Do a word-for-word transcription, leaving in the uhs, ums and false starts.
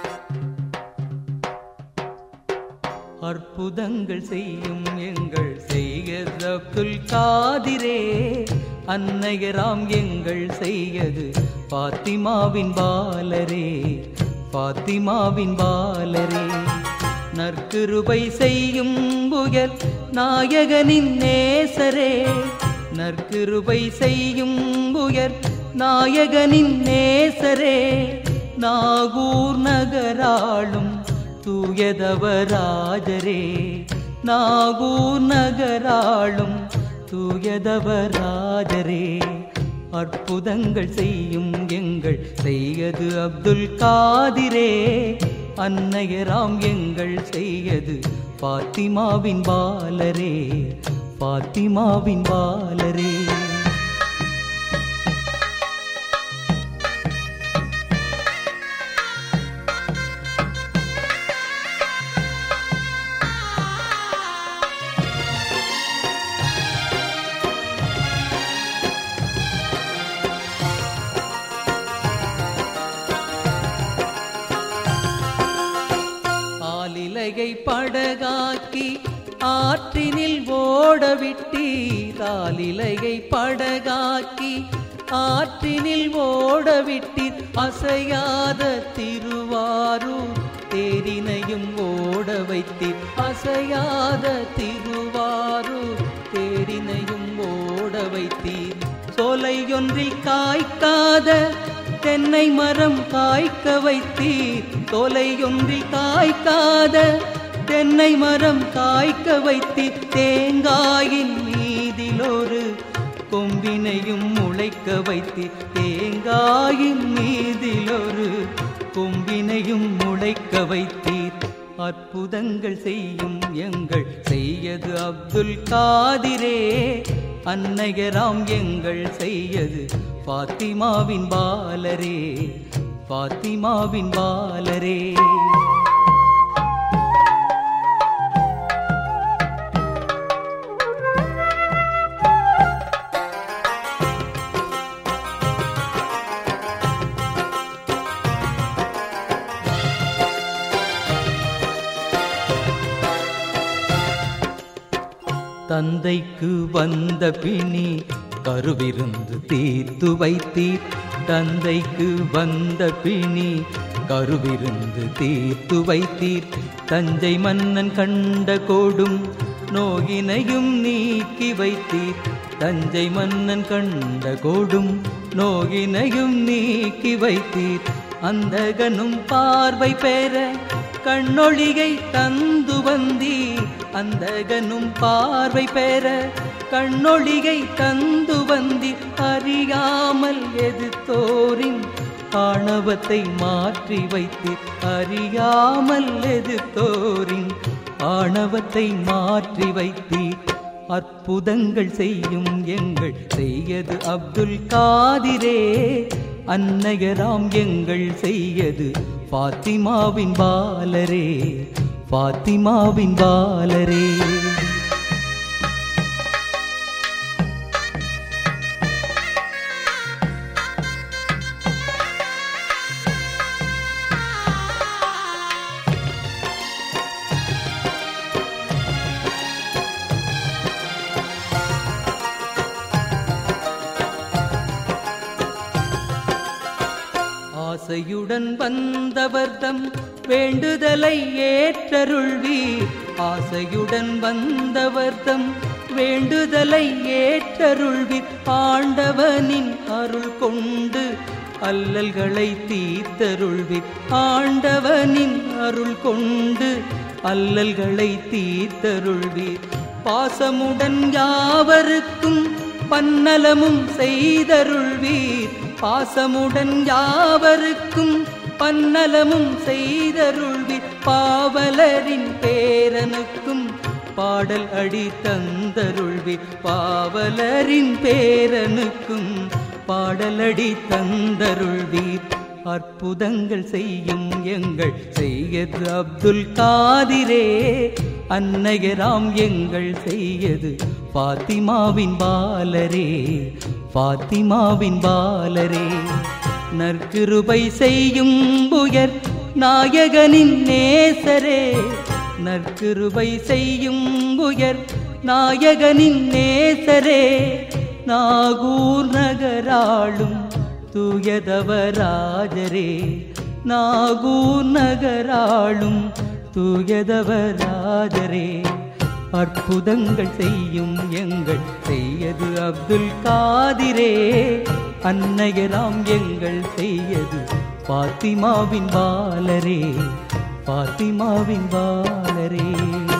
அற்புதங்கள் செய்யும் எங்கள் செய்யது அப்துல் காதிரே, அன்னையராம் எங்கள் செய்யது பாத்திமாவின் பாலரே, பாத்திமாவின் பாலரே. நற்கிருபை செய்யும் புயல் நாயகனின் நேசரே, நற்கிருபை செய்யும் புயல் நாயகனின் நேசரே. நாகூர் நகராளும் தூயதவராஜரே, நாகூர் நகராளும் தூயதவராஜரே. அற்புதங்கள் செய்யும் எங்கள் செய்யது அப்துல் காதிரே, அன்னையராம் எங்கள் செய்யது பாத்திமாவின் பாலரே, பாத்திமாவின் பாலரே. ஆலிலையை படகாக்கி ஆற்றினில் ஓடவிட்டீர், ஆலிலையை படகாக்கி ஆற்றினில் ஓடவிட்டீர். அசையாத திருவாரூர் தேரினையும் ஓட வைத்தீர், அசையாத திருவாரூர் தேரினையும் ஓட வைத்தீர். சோலையொன்றில் காய்க்காத தென்னை மரம் காய்க்க வைத்தீர், தொலையொன்றில் காய்க்காத தென்னை மரம் காய்க்க வைத்தீர். தேங்காயின் மீதிலொரு கொம்பினையும் முளைக்க வைத்தீர், தேங்காயின் மீதிலொரு கொம்பினையும் முளைக்க வைத்தீர். அற்புதங்கள் செய்யும் எங்கள் செய்யது அப்துல் காதிரே, அன்னையராம் எங்கள் செய்யது பாத்திமாவின் பாலரே, பாத்திமாவின் பாலரே. தந்தைக்கு வந்த பிணி கருவிருந்து தீர்த்து வைத்தீர், தந்தைக்கு வந்த பிணி கருவிருந்து தீர்த்து வைத்தீர். தஞ்சை மன்னன் கண்ட கோடும் நோயினையும் நீக்கி வைத்தீர், தஞ்சை மன்னன் கண்ட கோடும் நோயினையும் நீக்கி வைத்தீர். அந்தகனும் பார்வை பெற கண்ணொளியை தந்து வந்தீர், அந்தகனும் பார்வை பெற கண்ணொளியை தந்து வந்தீர். அறியாமல் எதிர்த்தோரின் ஆணவத்தை மாற்றி வைத்தீர், அறியாமல் எதிர்த்தோரின் ஆணவத்தை மாற்றி வைத்தீர். அற்புதங்கள் செய்யும் எங்கள் செய்யது அப்துல் காதிரே, அன்னையராம் எங்கள் செய்யது பாத்திமாவின் பாலரே, பாத்திமாவின் பாலரே. ஆசையுடன் வந்தவர்தம் வேண்டுதலை ஏற்றருள்வீர், ஆசையுடன் வந்தவர்தம் வேண்டுதலை ஏற்றருள்வீர். ஆண்டவனின் அருள் கொண்டு அல்லல்களை தீர்த்தருள்வீர், ஆண்டவனின் அருள் கொண்டு அல்லல்களை தீர்த்தருள்வீர். பாசமுடன் யாவருக்கும் பன்னலமும் செய்தருள்வீர், பாசமுடன் யாவருக்கும் பன்னலமும் செய்தருள்வீர். பாவலரின் பேரனுக்கும் பாடல் அடி தந்தருள்வீர், பாவலரின் பேரனுக்கும் பாடலடி தந்தருள்வீர். அற்புதங்கள் செய்யும் எங்கள் செய்யது அப்துல் காதிரே, அன்னையராம் எங்கள் செய்யது பாத்திமாவின் பாலரே, பாத்திமாவின் பாலரே. நற்கிருபை செய்யும் புயர் நாயகனின் நேசரே நற்கிருபை செய்யும் உயர் நாயகனின் நேசரே நாகூர் நகராளும் தூயதவராஜரே நாகூர் நகராளும் தூயதவராஜரே அற்புதங்கள் செய்யும் எங்கள் செய்யது அப்துல் காதிரே அன்னையராம் எங்கள் செய்யது பாத்திமாவின் பாலரே பாத்திமாவின் பாலரே